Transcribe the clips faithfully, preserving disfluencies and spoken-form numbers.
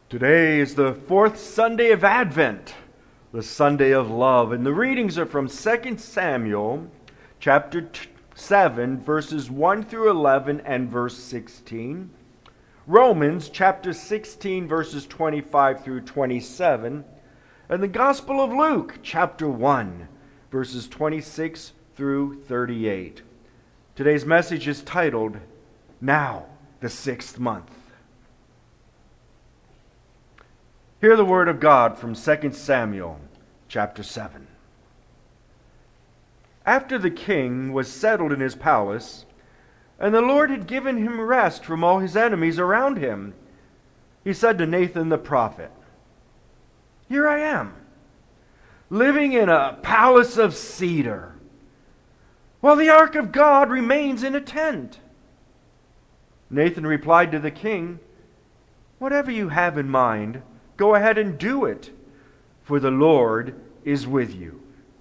Today is the fourth Sunday of Advent, the Sunday of love, and the readings are from Second Samuel chapter seven, verses one through eleven and verse sixteen, Romans chapter sixteen, verses twenty-five through twenty-seven, and the Gospel of Luke chapter one, verses twenty-six through thirty-eight. Today's message is titled, Now the Sixth Month. Hear the word of God from Second Samuel chapter seven. After the king was settled in his palace, and the Lord had given him rest from all his enemies around him, he said to Nathan the prophet, Here I am, living in a palace of cedar, while the ark of God remains in a tent. Nathan replied to the king, Whatever you have in mind, go ahead and do it, for the Lord is with you.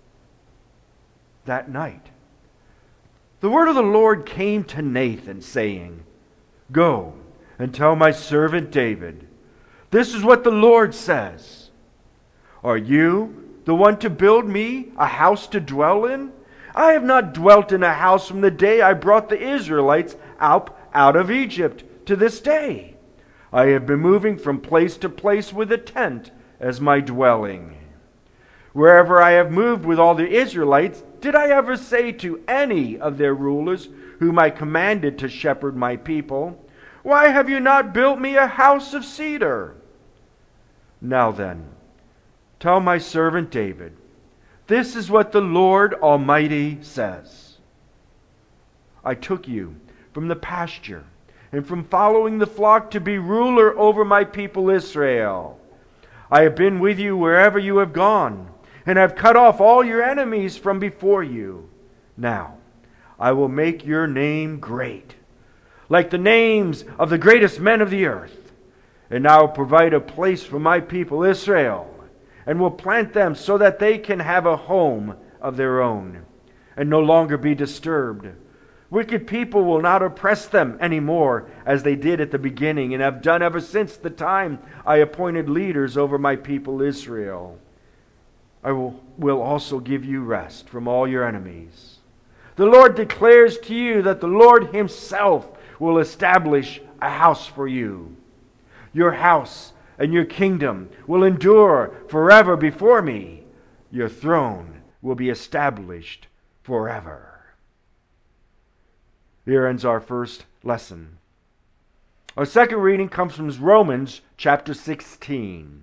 That night, the word of the Lord came to Nathan, saying, Go and tell my servant David, this is what the Lord says. Are you the one to build me a house to dwell in? I have not dwelt in a house from the day I brought the Israelites out, out of Egypt to this day. I have been moving from place to place with a tent as my dwelling. Wherever I have moved with all the Israelites, did I ever say to any of their rulers, whom I commanded to shepherd my people, Why have you not built me a house of cedar? Now then, tell my servant David, this is what the Lord Almighty says. I took you from the pasture and from following the flock to be ruler over my people Israel. I have been with you wherever you have gone, and have cut off all your enemies from before you. Now, I will make your name great, like the names of the greatest men of the earth. And I will provide a place for my people Israel, and will plant them so that they can have a home of their own, and no longer be disturbed. Wicked people will not oppress them anymore as they did at the beginning and have done ever since the time I appointed leaders over my people Israel. I will, will also give you rest from all your enemies. The Lord declares to you that the Lord Himself will establish a house for you. Your house and your kingdom will endure forever before me. Your throne will be established forever. Here ends our first lesson. Our second reading comes from Romans chapter sixteen.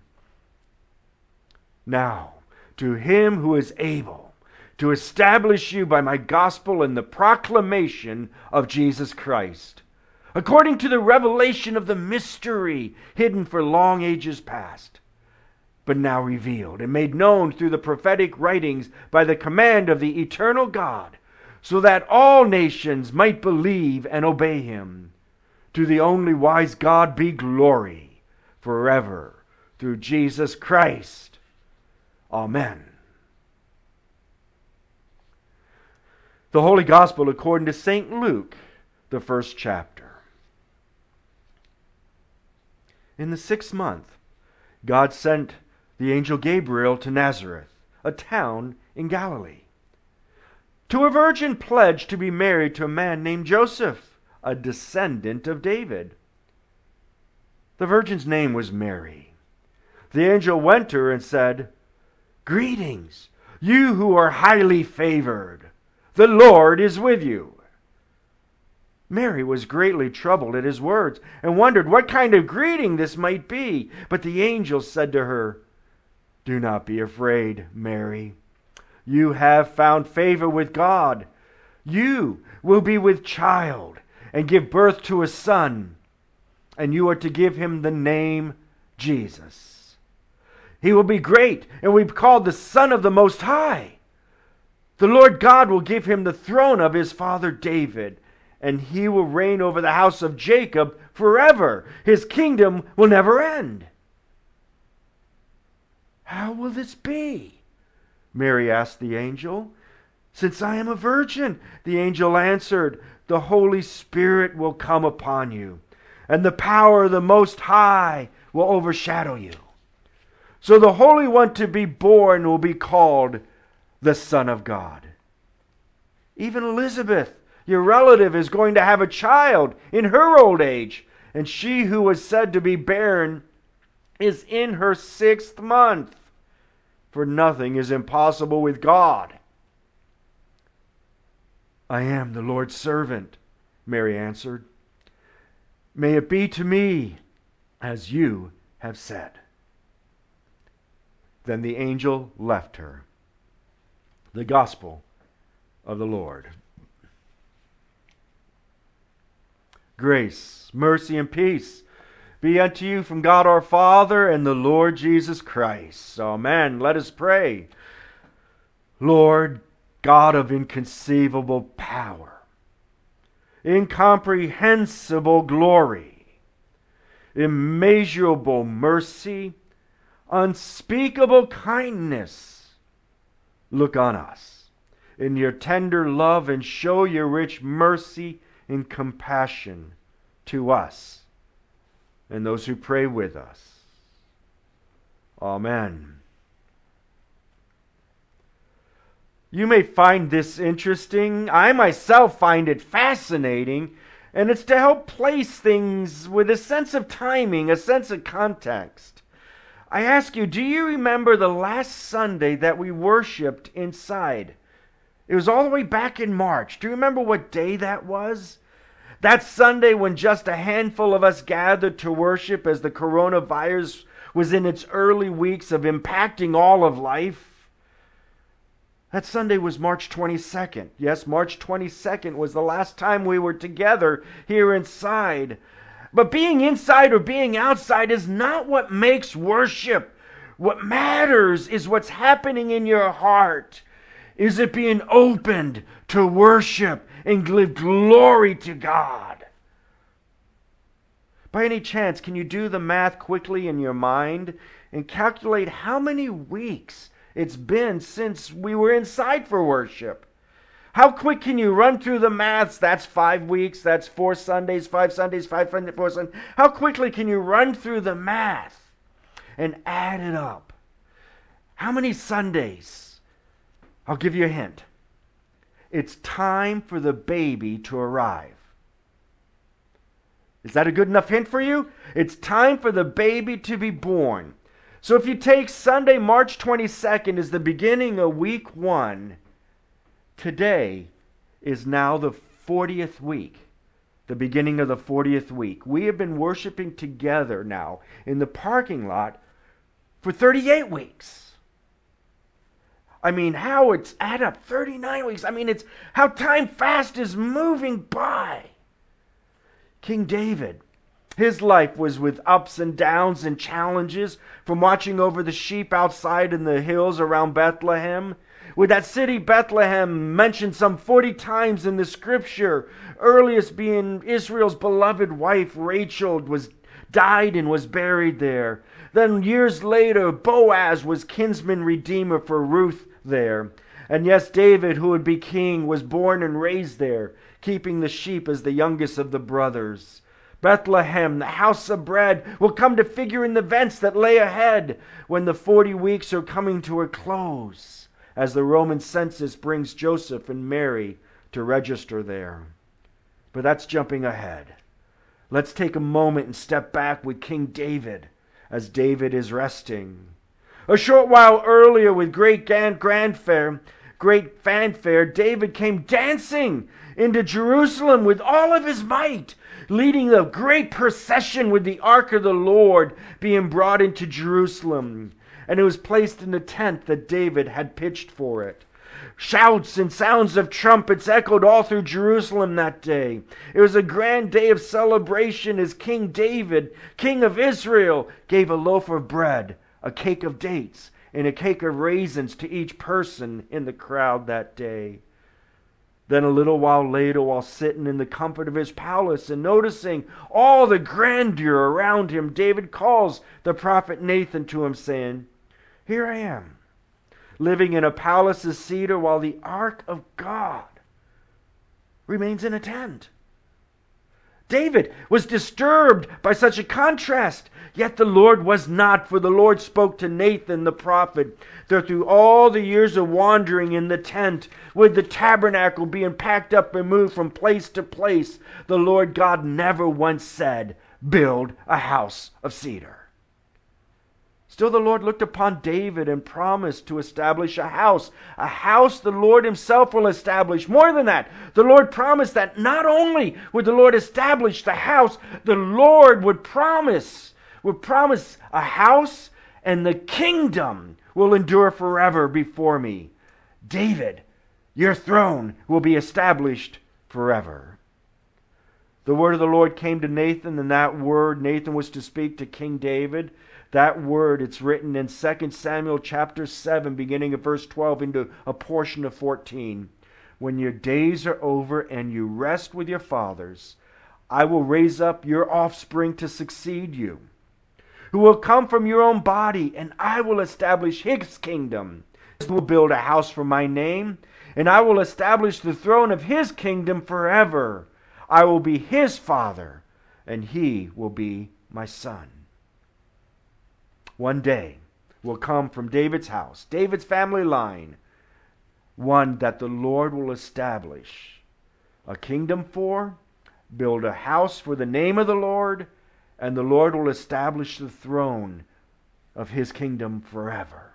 Now, to Him who is able to establish you by my gospel and the proclamation of Jesus Christ, according to the revelation of the mystery hidden for long ages past, but now revealed and made known through the prophetic writings by the command of the eternal God, so that all nations might believe and obey Him. To the only wise God be glory forever through Jesus Christ. Amen. The Holy Gospel according to Saint Luke, the first chapter. In the sixth month, God sent the angel Gabriel to Nazareth, a town in Galilee, to a virgin pledged to be married to a man named Joseph, a descendant of David. The virgin's name was Mary. The angel went to her and said, Greetings, you who are highly favored. The Lord is with you. Mary was greatly troubled at his words and wondered what kind of greeting this might be. But the angel said to her, Do not be afraid, Mary. You have found favor with God. You will be with child and give birth to a son, and you are to give him the name Jesus. He will be great and will be called the Son of the Most High. The Lord God will give him the throne of his father David, and he will reign over the house of Jacob forever. His kingdom will never end. How will this be? Mary asked the angel. Since I am a virgin, the angel answered, the Holy Spirit will come upon you, and the power of the Most High will overshadow you. So the Holy One to be born will be called the Son of God. Even Elizabeth, your relative, is going to have a child in her old age, and she who was said to be barren is in her sixth month. For nothing is impossible with God. I am the Lord's servant, Mary answered. May it be to me as you have said. Then the angel left her. The Gospel of the Lord. Grace, mercy, and peace be unto you from God our Father and the Lord Jesus Christ. Amen. Let us pray. Lord, God of inconceivable power, incomprehensible glory, immeasurable mercy, unspeakable kindness, look on us in your tender love and show your rich mercy and compassion to us and those who pray with us. Amen. You may find this interesting. I myself find it fascinating, and it's to help place things with a sense of timing, a sense of context. I ask you, do you remember the last Sunday that we worshiped inside? It was all the way back in March. Do you remember what day that was? That Sunday when just a handful of us gathered to worship as the coronavirus was in its early weeks of impacting all of life. That Sunday was March twenty-second. Yes, March twenty-second was the last time we were together here inside. But being inside or being outside is not what makes worship. What matters is what's happening in your heart. Is it being opened to worship and give glory to God? By any chance, can you do the math quickly in your mind and calculate how many weeks it's been since we were inside for worship? How quick can you run through the maths? That's five weeks, that's four Sundays, five Sundays, five Sundays, four Sundays. How quickly can you run through the math and add it up? How many Sundays? I'll give you a hint. It's time for the baby to arrive. Is that a good enough hint for you? It's time for the baby to be born. So if you take Sunday, March twenty-second as the beginning of week one, today is now the fortieth week, the beginning of the fortieth week. We have been worshiping together now in the parking lot for thirty-eight weeks. I mean, how it's add up, thirty-nine weeks. I mean, it's how time fast is moving by. King David, his life was with ups and downs and challenges, from watching over the sheep outside in the hills around Bethlehem. With that city, Bethlehem, mentioned some forty times in the scripture, earliest being Israel's beloved wife, Rachel, was died and was buried there. Then years later, Boaz was kinsman redeemer for Ruth there. And yes, David, who would be king, was born and raised there, keeping the sheep as the youngest of the brothers. Bethlehem, the house of bread, will come to figure in the events that lay ahead when the forty weeks are coming to a close, as the Roman census brings Joseph and Mary to register there. But that's jumping ahead. Let's take a moment and step back with King David as David is resting. A short while earlier, with great fanfare, great fanfare, David came dancing into Jerusalem with all of his might, leading the great procession with the ark of the Lord being brought into Jerusalem. And it was placed in the tent that David had pitched for it. Shouts and sounds of trumpets echoed all through Jerusalem that day. It was a grand day of celebration as King David, King of Israel, gave a loaf of bread, a cake of dates, and a cake of raisins to each person in the crowd that day. Then a little while later, while sitting in the comfort of his palace and noticing all the grandeur around him, David calls the prophet Nathan to him, saying, "Here I am, living in a palace of cedar, while the ark of God remains in a tent." David was disturbed by such a contrast. Yet the Lord was not, for the Lord spoke to Nathan the prophet that through all the years of wandering in the tent, with the tabernacle being packed up and moved from place to place, the Lord God never once said, "Build a house of cedar." Still the Lord looked upon David and promised to establish a house. A house the Lord himself will establish. More than that, the Lord promised that not only would the Lord establish the house, the Lord would promise, would promise a house, and the kingdom will endure forever before me. David, your throne will be established forever. The word of the Lord came to Nathan, and that word Nathan was to speak to King David. That word, it's written in Second Samuel chapter seven, beginning at verse twelve into a portion of fourteen. When your days are over and you rest with your fathers, I will raise up your offspring to succeed you, who will come from your own body, and I will establish his kingdom. He will build a house for my name, and I will establish the throne of his kingdom forever. I will be his father, and he will be my son. One day will come from David's house, David's family line, one that the Lord will establish a kingdom for, build a house for the name of the Lord, and the Lord will establish the throne of his kingdom forever.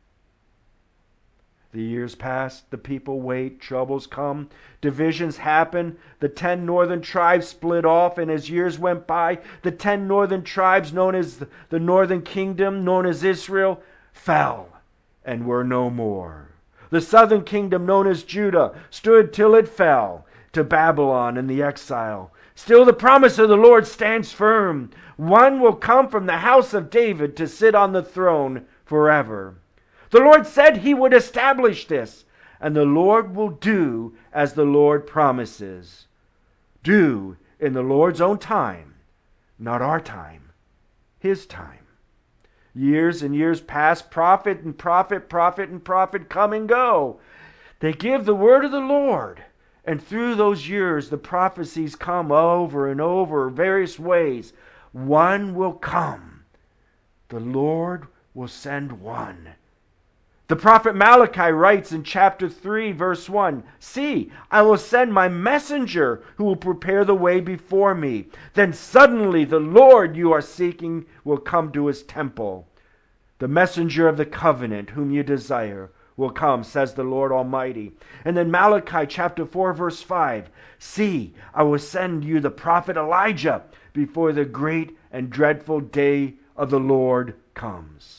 The years pass, the people wait, troubles come, divisions happen, the ten northern tribes split off, and as years went by, the ten northern tribes known as the northern kingdom, known as Israel, fell and were no more. The southern kingdom, known as Judah, stood till it fell to Babylon and the exile. Still the promise of the Lord stands firm. One will come from the house of David to sit on the throne forever. The Lord said he would establish this, and the Lord will do as the Lord promises. Do in the Lord's own time, not our time, his time. Years and years pass, prophet and prophet, prophet and prophet come and go. They give the word of the Lord, and through those years the prophecies come over and over various ways. One will come. The Lord will send one. The prophet Malachi writes in chapter three, verse one, "See, I will send my messenger who will prepare the way before me. Then suddenly the Lord you are seeking will come to his temple. The messenger of the covenant whom you desire will come, says the Lord Almighty." And then Malachi chapter four, verse five, "See, I will send you the prophet Elijah before the great and dreadful day of the Lord comes."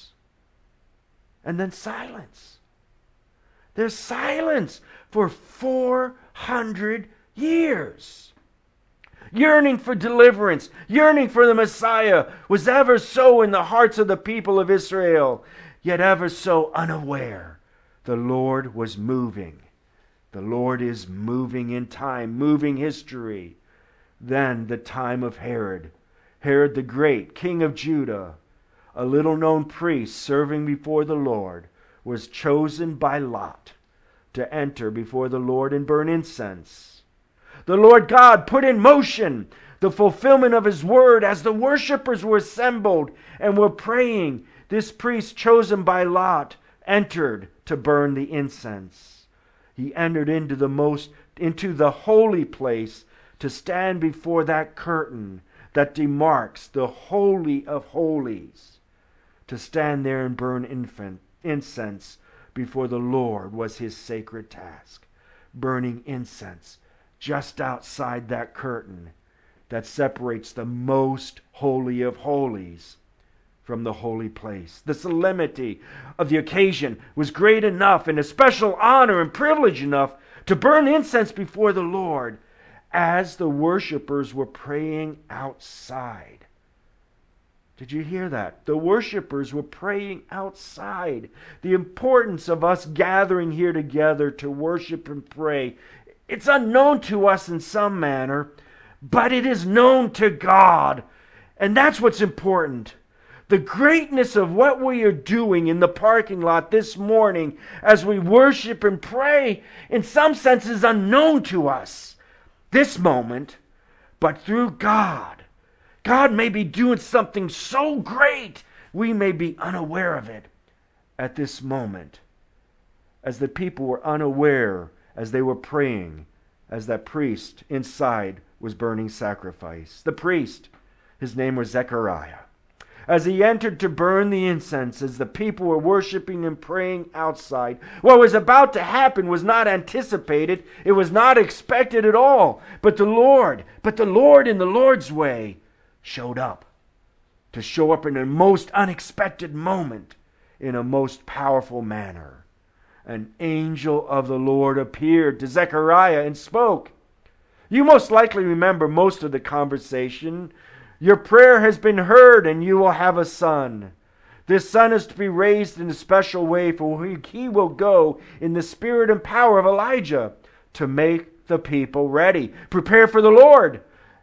And then silence. There's silence for four hundred years. Yearning for deliverance, yearning for the Messiah was ever so in the hearts of the people of Israel, yet ever so unaware. The Lord was moving. The Lord is moving in time, moving history. Then the time of Herod. Herod the Great, king of Judah, a little-known priest serving before the Lord, was chosen by lot to enter before the Lord and burn incense. The Lord God put in motion the fulfillment of his word as the worshipers were assembled and were praying. This priest chosen by lot entered to burn the incense. He entered into the most into the holy place to stand before that curtain that demarks the Holy of Holies. To stand there and burn infant, incense before the Lord was his sacred task. Burning incense just outside that curtain that separates the most holy of holies from the holy place. The solemnity of the occasion was great enough and a special honor and privilege enough to burn incense before the Lord as the worshipers were praying outside. Did you hear that? The worshipers were praying outside. The importance of us gathering here together to worship and pray, it's unknown to us in some manner, but it is known to God. And that's what's important. The greatness of what we are doing in the parking lot this morning as we worship and pray, in some sense, is unknown to us. This moment, but through God. God may be doing something so great we may be unaware of it at this moment. As the people were unaware as they were praying, as that priest inside was burning sacrifice. The priest, his name was Zechariah. As he entered to burn the incense, as the people were worshiping and praying outside, what was about to happen was not anticipated. It was not expected at all. But the Lord, but the Lord in the Lord's way showed up. To show up in a most unexpected moment, in a most powerful manner. An angel of the Lord appeared to Zechariah and spoke. You most likely remember most of the conversation. Your prayer has been heard, and you will have a son. This son is to be raised in a special way, for he will go in the spirit and power of Elijah to make the people ready. Prepare for the Lord.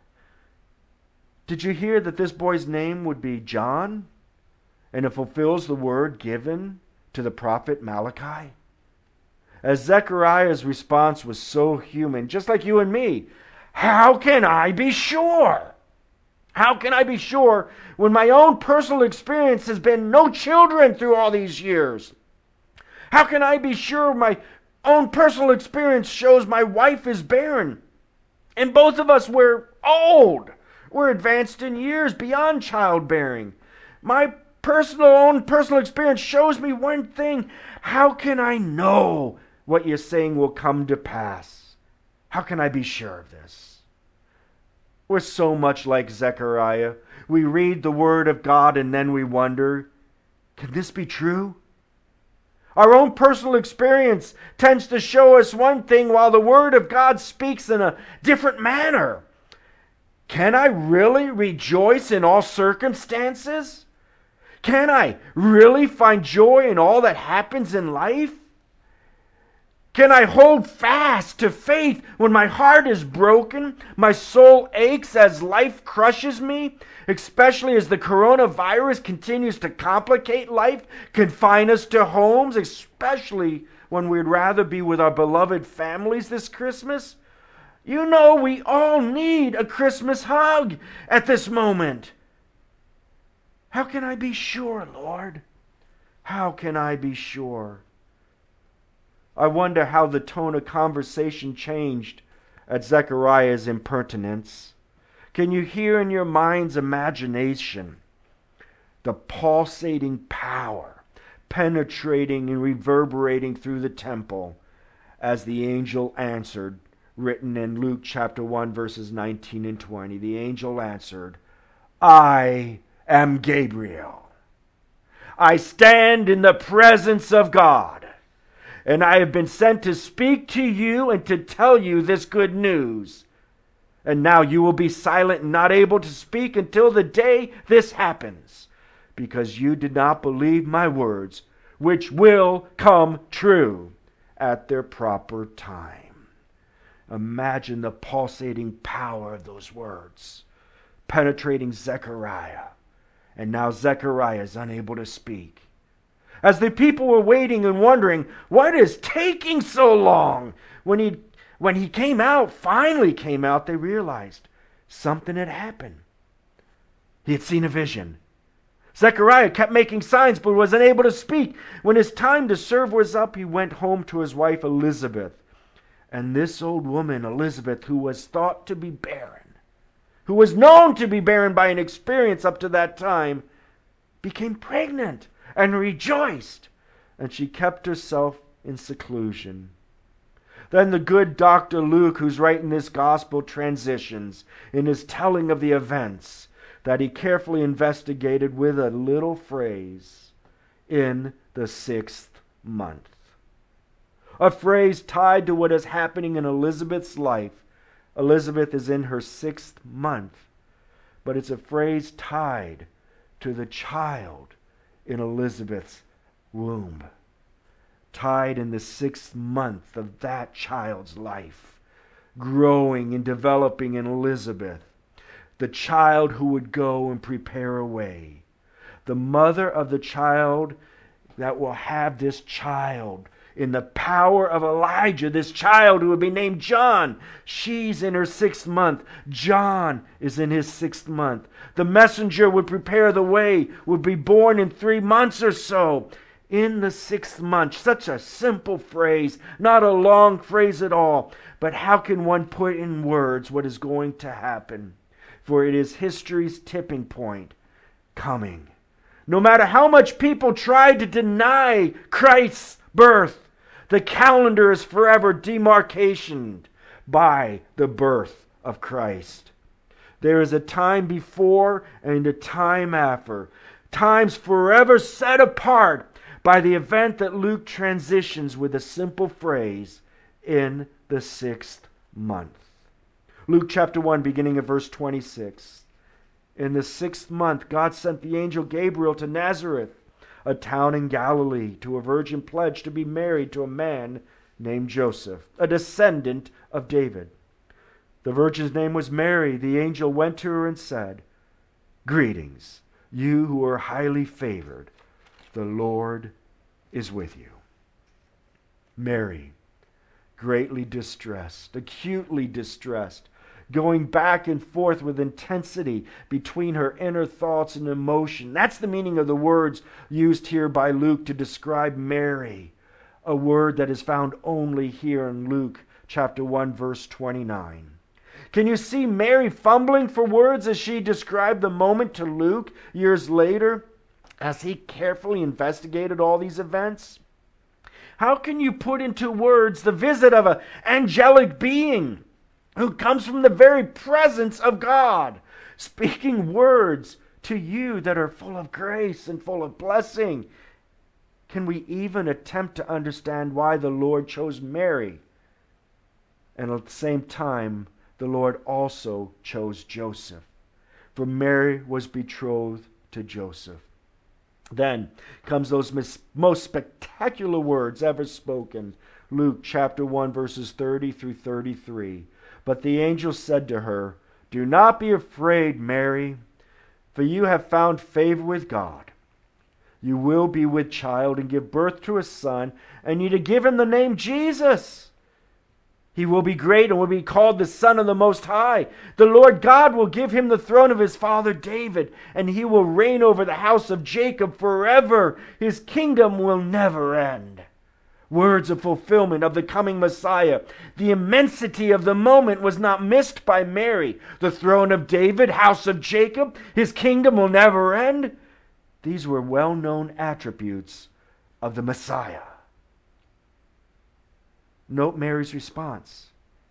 Did you hear that this boy's name would be John? And it fulfills the word given to the prophet Malachi. As Zechariah's response was so human, just like you and me, how can I be sure? How can I be sure when my own personal experience has been no children through all these years? How can I be sure my own personal experience shows my wife is barren? And both of us were old. We're advanced in years beyond childbearing. My personal own personal experience shows me one thing. How can I know what you're saying will come to pass? How can I be sure of this? We're so much like Zechariah. We read the Word of God and then we wonder, can this be true? Our own personal experience tends to show us one thing while the Word of God speaks in a different manner. Can I really rejoice in all circumstances? Can I really find joy in all that happens in life? Can I hold fast to faith when my heart is broken, my soul aches as life crushes me, especially as the coronavirus continues to complicate life, confine us to homes, especially when we'd rather be with our beloved families this Christmas? You know we all need a Christmas hug at this moment. How can I be sure, Lord? How can I be sure? I wonder how the tone of conversation changed at Zechariah's impertinence. Can you hear in your mind's imagination the pulsating power penetrating and reverberating through the temple as the angel answered, written in Luke chapter one verses nineteen and twenty. The angel answered, I am Gabriel. I stand in the presence of God. And I have been sent to speak to you and to tell you this good news. And now you will be silent and not able to speak until the day this happens, because you did not believe my words, which will come true at their proper time. Imagine the pulsating power of those words, penetrating Zechariah. And now Zechariah is unable to speak. As the people were waiting and wondering, what is taking so long? When he, when he came out, finally came out, they realized something had happened. He had seen a vision. Zechariah kept making signs but was unable to speak. When his time to serve was up, he went home to his wife Elizabeth. And this old woman, Elizabeth, who was thought to be barren, who was known to be barren by an experience up to that time, became pregnant and rejoiced, and she kept herself in seclusion. Then the good Doctor Luke, who's writing this gospel, transitions in his telling of the events that he carefully investigated with a little phrase, in the sixth month. A phrase tied to what is happening in Elizabeth's life. Elizabeth is in her sixth month, but it's a phrase tied to the child in Elizabeth's womb, tied in the sixth month of that child's life, growing and developing in Elizabeth, the child who would go and prepare a way, the mother of the child that will have this child in the power of Elijah, this child who would be named John. She's in her sixth month. John is in his sixth month. The messenger would prepare the way, would be born in three months or so. In the sixth month, such a simple phrase, not a long phrase at all. But how can one put in words what is going to happen? For it is history's tipping point coming. No matter how much people try to deny Christ's birth, the calendar is forever demarcationed by the birth of Christ. There is a time before and a time after. Times forever set apart by the event that Luke transitions with a simple phrase, in the sixth month. Luke chapter one, beginning at verse twenty-six. In the sixth month, God sent the angel Gabriel to Nazareth, a town in Galilee, to a virgin pledged to be married to a man named Joseph, a descendant of David. The virgin's name was Mary. The angel went to her and said, "Greetings, you who are highly favored. The Lord is with you." Mary, greatly distressed, acutely distressed, going back and forth with intensity between her inner thoughts and emotion. That's the meaning of the words used here by Luke to describe Mary, a word that is found only here in Luke chapter one, verse twenty-nine. Can you see Mary fumbling for words as she described the moment to Luke years later, as he carefully investigated all these events? How can you put into words the visit of an angelic being who comes from the very presence of God, speaking words to you that are full of grace and full of blessing? Can we even attempt to understand why the Lord chose Mary? And at the same time, the Lord also chose Joseph. For Mary was betrothed to Joseph. Then comes those mis- most spectacular words ever spoken. Luke chapter one, verses thirty through thirty-three. But the angel said to her, "Do not be afraid, Mary, for you have found favor with God. You will be with child and give birth to a son, and you to give him the name Jesus. He will be great and will be called the Son of the Most High. The Lord God will give him the throne of his father David, and he will reign over the house of Jacob forever. His kingdom will never end." Words of fulfillment of the coming Messiah. The immensity of the moment was not missed by Mary. The throne of David, house of Jacob, his kingdom will never end. These were well-known attributes of the Messiah. Note Mary's response.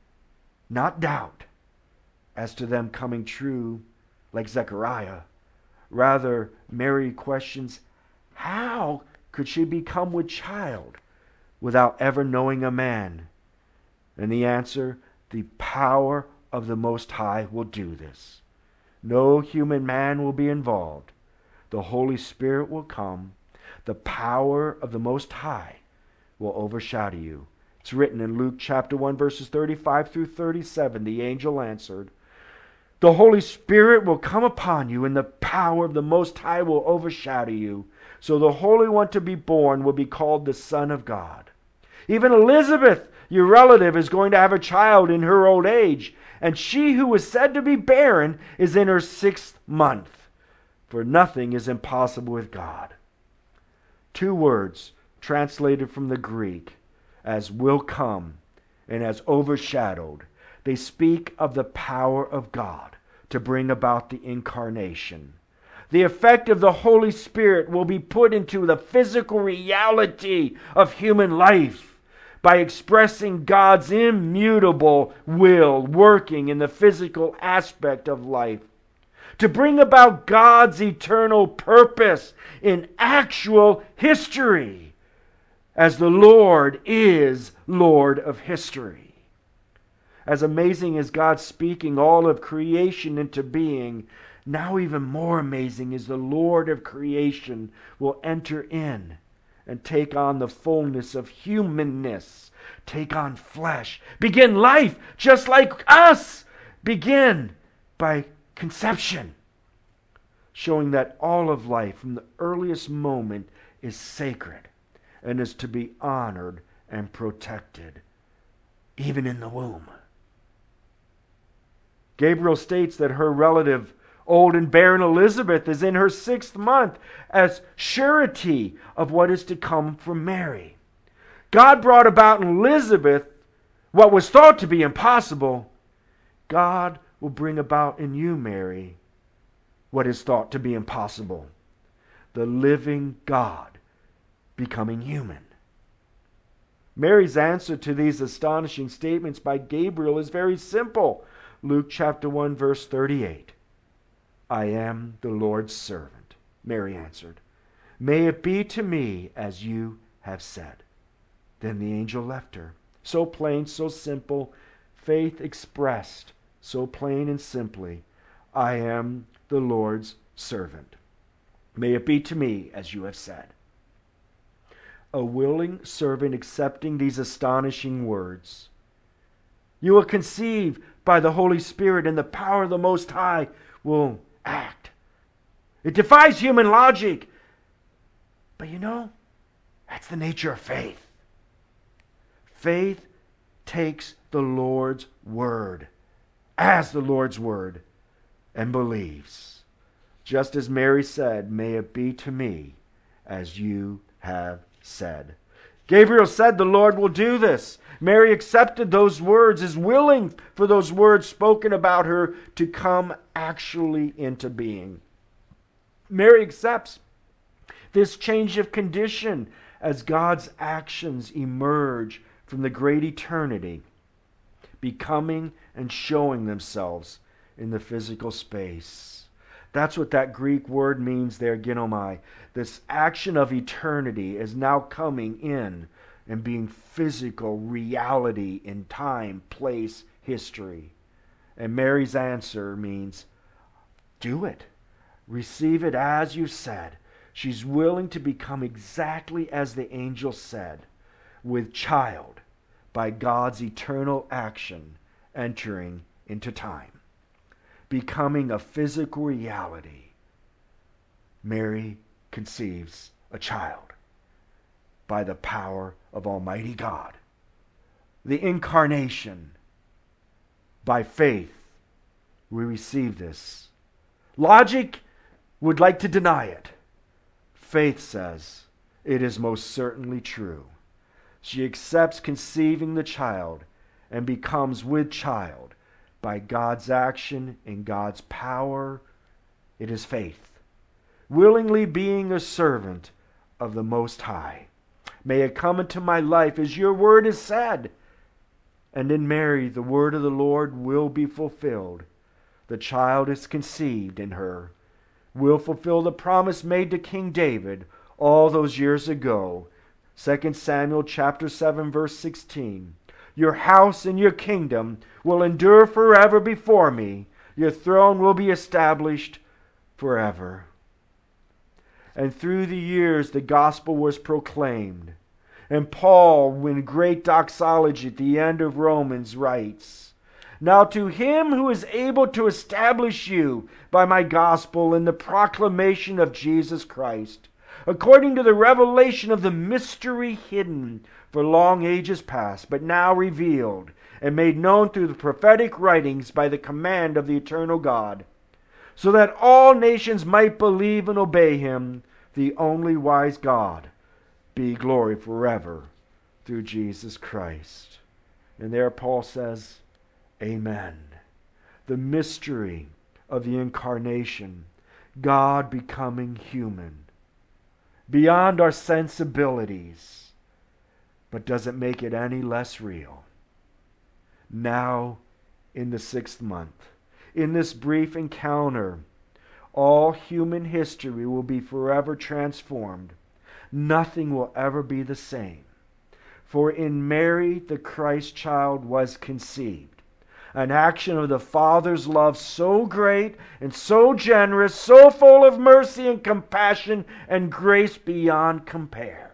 Not doubt as to them coming true like Zechariah. Rather, Mary questions, how could she become with child without ever knowing a man? And the answer, the power of the Most High will do this. No human man will be involved. The Holy Spirit will come. The power of the Most High will overshadow you. It's written in Luke chapter one, verses thirty-five through thirty-seven. The angel answered, "The Holy Spirit will come upon you, and the power of the Most High will overshadow you. So the Holy One to be born will be called the Son of God. Even Elizabeth, your relative, is going to have a child in her old age, and she who was said to be barren is in her sixth month. For nothing is impossible with God." Two words translated from the Greek as "will come" and as "overshadowed." They speak of the power of God to bring about the incarnation. The effect of the Holy Spirit will be put into the physical reality of human life by expressing God's immutable will working in the physical aspect of life, to bring about God's eternal purpose in actual history, as the Lord is Lord of history. As amazing as God speaking all of creation into being, now even more amazing is the Lord of creation will enter in and take on the fullness of humanness, take on flesh, begin life just like us, begin by conception, showing that all of life from the earliest moment is sacred and is to be honored and protected, even in the womb. Gabriel states that her relative, old and barren Elizabeth, is in her sixth month as surety of what is to come from Mary. God brought about in Elizabeth what was thought to be impossible. God will bring about in you, Mary, what is thought to be impossible. The living God becoming human. Mary's answer to these astonishing statements by Gabriel is very simple. Luke chapter one, verse thirty-eight. I am the Lord's servant, Mary answered. May it be to me as you have said. Then the angel left her. So plain, so simple, faith expressed so plain and simply. I am the Lord's servant. May it be to me as you have said. A willing servant accepting these astonishing words. You will conceive by the Holy Spirit, and the power of the Most High will act. It defies human logic. But you know, that's the nature of faith. Faith takes the Lord's word as the Lord's word and believes. Just as Mary said, may it be to me as you have said. Gabriel said the Lord will do this. Mary accepted those words, is willing for those words spoken about her to come actually into being. Mary accepts this change of condition as God's actions emerge from the great eternity, becoming and showing themselves in the physical space. That's what that Greek word means there, ginomai. This action of eternity is now coming in and being physical reality in time, place, history. And Mary's answer means, do it. Receive it as you said. She's willing to become exactly as the angel said, with child, by God's eternal action entering into time, becoming a physical reality. Mary conceives a child by the power of Almighty God. The incarnation. By faith, we receive this. Logic would like to deny it. Faith says it is most certainly true. She accepts conceiving the child and becomes with child by God's action and God's power. It is faith. Willingly being a servant of the Most High. May it come into my life as your word is said. And in Mary, the word of the Lord will be fulfilled. The child is conceived in her, will fulfill the promise made to King David all those years ago. Second Samuel chapter seven, verse sixteen. Your house and your kingdom will endure forever before me. Your throne will be established forever. And through the years the gospel was proclaimed. And Paul, in great doxology at the end of Romans, writes, now to him who is able to establish you by my gospel in the proclamation of Jesus Christ, according to the revelation of the mystery hidden for long ages past, but now revealed and made known through the prophetic writings by the command of the eternal God, so that all nations might believe and obey him, the only wise God, be glory forever through Jesus Christ. And there Paul says, amen. The mystery of the incarnation, God becoming human, beyond our sensibilities, but doesn't make it any less real. Now, in the sixth month, in this brief encounter, all human history will be forever transformed. Nothing will ever be the same. For in Mary the Christ child was conceived, an action of the Father's love so great and so generous, so full of mercy and compassion and grace beyond compare.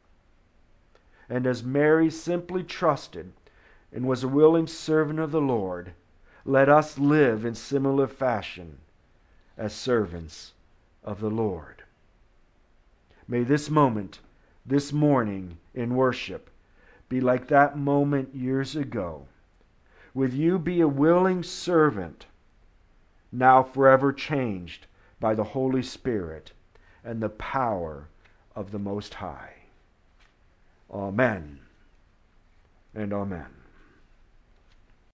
And as Mary simply trusted and was a willing servant of the Lord, let us live in similar fashion as servants of the Lord. May this moment, this morning in worship, be like that moment years ago. Would you be a willing servant, now forever changed by the Holy Spirit and the power of the Most High? Amen and amen.